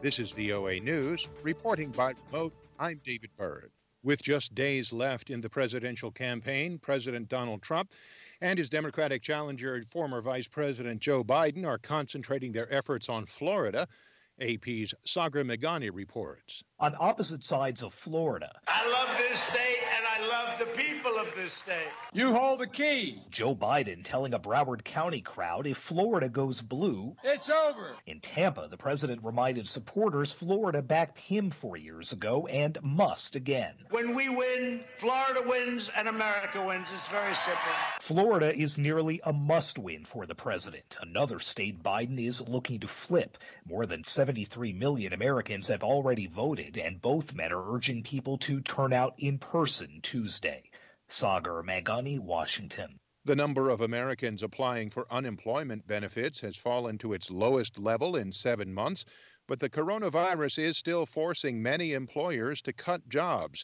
This is VOA News, reporting by remote. I'm David Byrd. With just days left in the presidential campaign, President Donald Trump and his Democratic challenger, former Vice President Joe Biden, are concentrating their efforts on Florida. AP's Sagar Meghani reports. On opposite sides of Florida. I love this state and I love the people of this state. You hold the key. Joe Biden telling a Broward County crowd if Florida goes blue, it's over. In Tampa, the president reminded supporters Florida backed him 4 years ago and must again. When we win, Florida wins and America wins. It's very simple. Florida is nearly a must-win for the president. Another state Biden is looking to flip. More than 73 million Americans have already voted, and both men are urging people to turn out in person Tuesday. Sagar Meghani, Washington. The number of Americans applying for unemployment benefits has fallen to its lowest level in 7 months, but the coronavirus is still forcing many employers to cut jobs.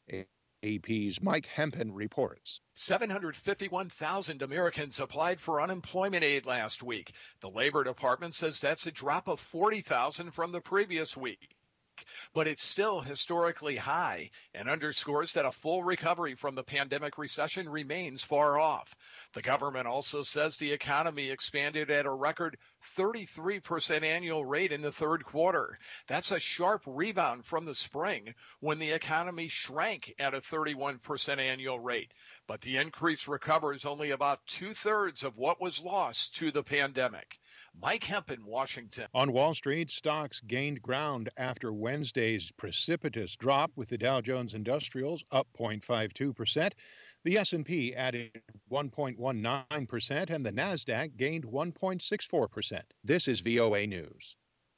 AP's Mike Hempen reports. 751,000 Americans applied for unemployment aid last week. The Labor Department says that's a drop of 40,000 from the previous week. But it's still historically high and underscores that a full recovery from the pandemic recession remains far off. The government also says the economy expanded at a record 33% annual rate in the third quarter. That's a sharp rebound from the spring when the economy shrank at a 31% annual rate. But the increase recovers only about 2/3 of what was lost to the pandemic. Mike Hempen, Washington. On Wall Street, stocks gained ground after Wednesday's precipitous drop, with the Dow Jones Industrials up 0.52%. The S&P added 1.19%, and the Nasdaq gained 1.64%. This is VOA News.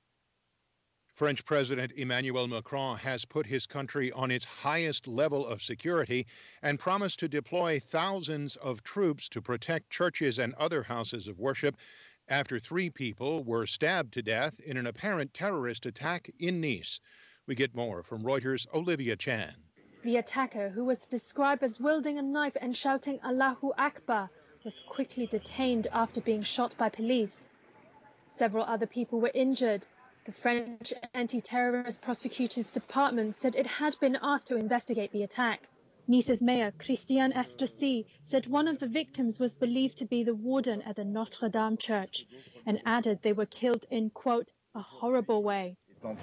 French President Emmanuel Macron has put his country on its highest level of security and promised to deploy thousands of troops to protect churches and other houses of worship after 3 people were stabbed to death in an apparent terrorist attack in Nice. We get more from Reuters' Olivia Chan. The attacker, who was described as wielding a knife and shouting Allahu Akbar, was quickly detained after being shot by police. Several other people were injured. The French anti-terrorist prosecutors department said it had been asked to investigate the attack. Nice's mayor, Christian Estrosi, said one of the victims was believed to be the warden at the Notre Dame church and added they were killed in, quote, a horrible way.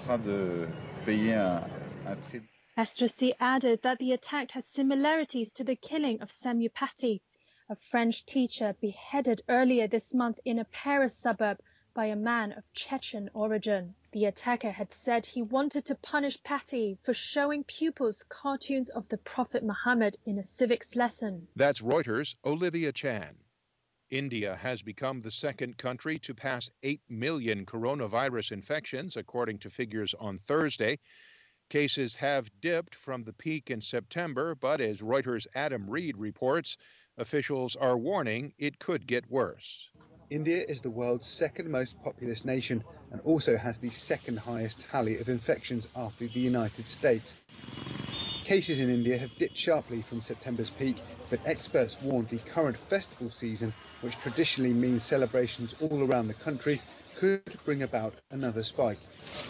Estrosi added that the attack had similarities to the killing of Samuel Paty, a French teacher beheaded earlier this month in a Paris suburb by a man of Chechen origin. The attacker had said he wanted to punish Paty for showing pupils cartoons of the Prophet Muhammad in a civics lesson. That's Reuters' Olivia Chan. India has become the second country to pass 8 million coronavirus infections, according to figures on Thursday. Cases have dipped from the peak in September, but as Reuters' Adam Reed reports, officials are warning it could get worse. India is the world's second most populous nation and also has the second highest tally of infections after the United States. Cases in India have dipped sharply from September's peak, but experts warned the current festival season, which traditionally means celebrations all around the country, could bring about another spike.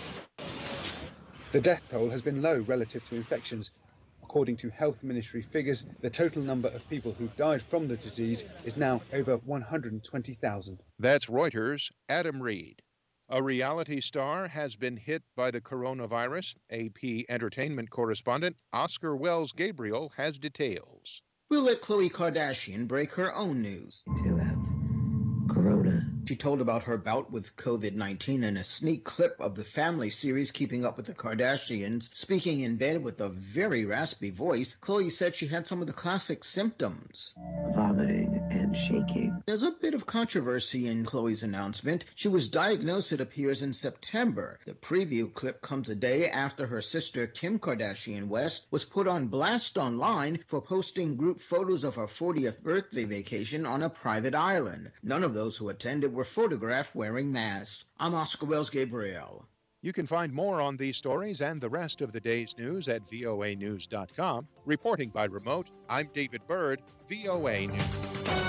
The death toll has been low relative to infections. According to Health Ministry figures, the total number of people who've died from the disease is now over 120,000. That's Reuters' Adam Reed. A reality star has been hit by the coronavirus. AP entertainment correspondent Oscar Wells Gabriel has details. We'll let Khloe Kardashian break her own news. To have corona. She told about her bout with COVID-19 in a sneak clip of the family series Keeping Up with the Kardashians. Speaking in bed with a very raspy voice, Khloe said she had some of the classic symptoms. Vomiting and shaking. There's a bit of controversy in Khloe's announcement. She was diagnosed, it appears, in September. The preview clip comes a day after her sister Kim Kardashian West was put on blast online for posting group photos of her 40th birthday vacation on a private island. None of those who attended were photographed wearing masks. I'm Oscar Wells Gabriel. You can find more on these stories and the rest of the day's news at voanews.com. Reporting by remote, I'm David Byrd, VOA News.